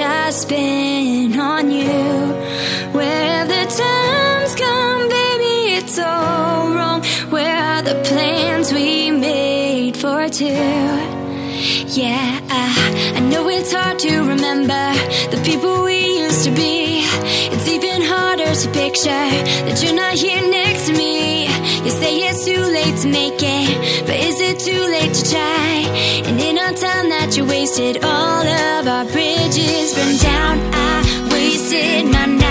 I spent on you. Where have the times gone, baby? It's all wrong. Where are the plans we made for two? Yeah, I know it's hard to remember the people we used to be. It's even harder to picture that you're not here next to me. You say it's too late to make it, but is it too late to try? And in our time that you wasted, all of our bridges burned down. I wasted my night.